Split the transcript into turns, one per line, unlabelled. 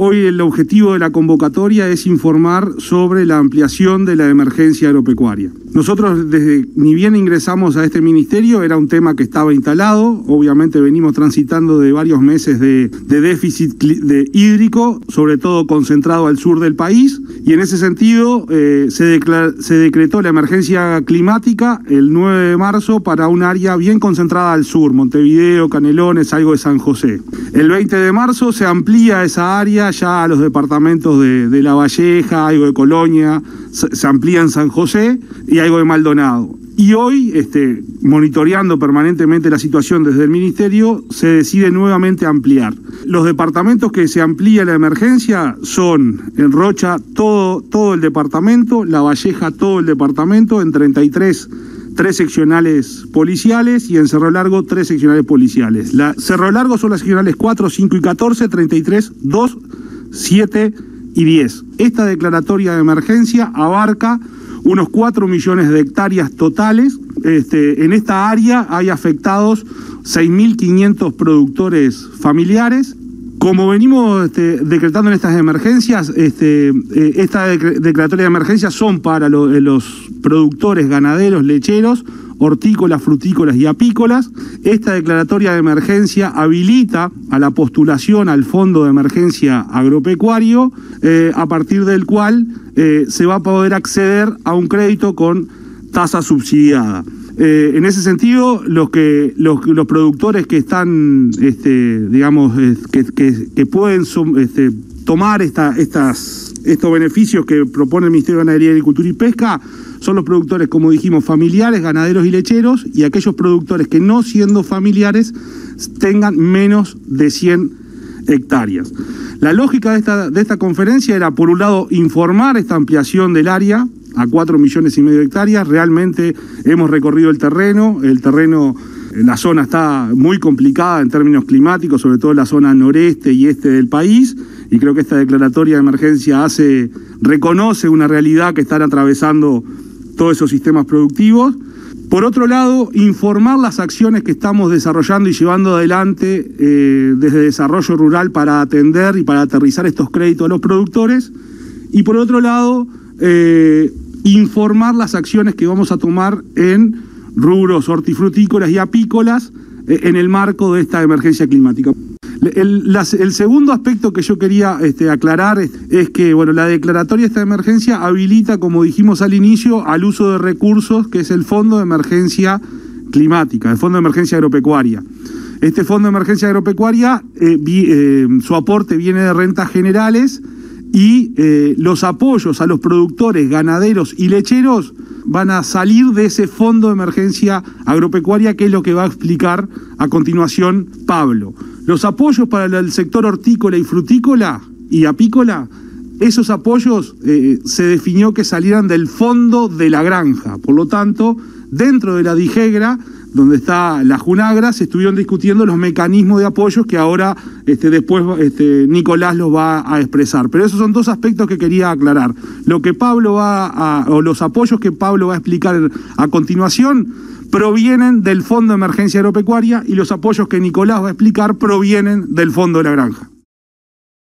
Hoy el objetivo de la convocatoria es informar sobre la ampliación de la emergencia agropecuaria. Nosotros, ni bien ingresamos a este ministerio, era un tema que estaba instalado. Obviamente venimos transitando de varios meses de déficit hídrico, sobre todo concentrado al sur del país, y en ese sentido se decretó la emergencia climática el 9 de marzo para un área bien concentrada al sur, Montevideo, Canelones, algo de San José. El 20 de marzo se amplía esa área ya a los departamentos de La Valleja, algo de Colonia, se amplía en San José y algo de Maldonado. Y hoy, monitoreando permanentemente la situación desde el Ministerio, se decide nuevamente ampliar. Los departamentos que se amplía la emergencia son en Rocha todo el departamento, La Valleja todo el departamento, en 33 seccionales policiales y en Cerro Largo 3 seccionales policiales. Cerro Largo son las seccionales 4, 5 y 14, 33, 2, 7 y 10. Esta declaratoria de emergencia abarca unos 4 millones de hectáreas totales. En esta área hay afectados 6.500 productores familiares. Como venimos decretando en estas emergencias, esta declaratoria de emergencia son para los productores ganaderos, lecheros, hortícolas, frutícolas y apícolas. Esta declaratoria de emergencia habilita a la postulación al Fondo de Emergencia Agropecuario, a partir del cual se va a poder acceder a un crédito con tasa subsidiada. En ese sentido, los productores que están, que pueden tomar estos beneficios que propone el Ministerio de Ganadería, Agricultura y Pesca, son los productores, como dijimos, familiares, ganaderos y lecheros, y aquellos productores que, no siendo familiares, tengan menos de 100 hectáreas. La lógica de esta conferencia era, por un lado, informar esta ampliación del área a 4,5 millones de hectáreas. Realmente hemos recorrido el terreno, la zona está muy complicada en términos climáticos, sobre todo en la zona noreste y este del país, y creo que esta declaratoria de emergencia reconoce una realidad que están atravesando todos esos sistemas productivos. Por otro lado, informar las acciones que estamos desarrollando y llevando adelante desde Desarrollo Rural para atender y para aterrizar estos créditos a los productores. Y por otro lado, informar las acciones que vamos a tomar en rubros hortifrutícolas y apícolas en el marco de esta emergencia climática. El segundo aspecto que yo quería aclarar es que la declaratoria de esta emergencia habilita, como dijimos al inicio, al uso de recursos, que es el Fondo de Emergencia Climática, el Fondo de Emergencia Agropecuaria. Este Fondo de Emergencia Agropecuaria, su aporte viene de rentas generales, y los apoyos a los productores, ganaderos y lecheros van a salir de ese Fondo de Emergencia Agropecuaria, que es lo que va a explicar a continuación Pablo. Los apoyos para el sector hortícola y frutícola y apícola, esos apoyos se definió que salieran del fondo de la granja. Por lo tanto, dentro de la DIGEGRA, donde está la Junagra, se estuvieron discutiendo los mecanismos de apoyos que ahora después Nicolás los va a expresar. Pero esos son dos aspectos que quería aclarar. Lo que Pablo los apoyos que Pablo va a explicar a continuación provienen del Fondo de Emergencia Agropecuaria, y los apoyos que Nicolás va a explicar provienen del Fondo de la Granja.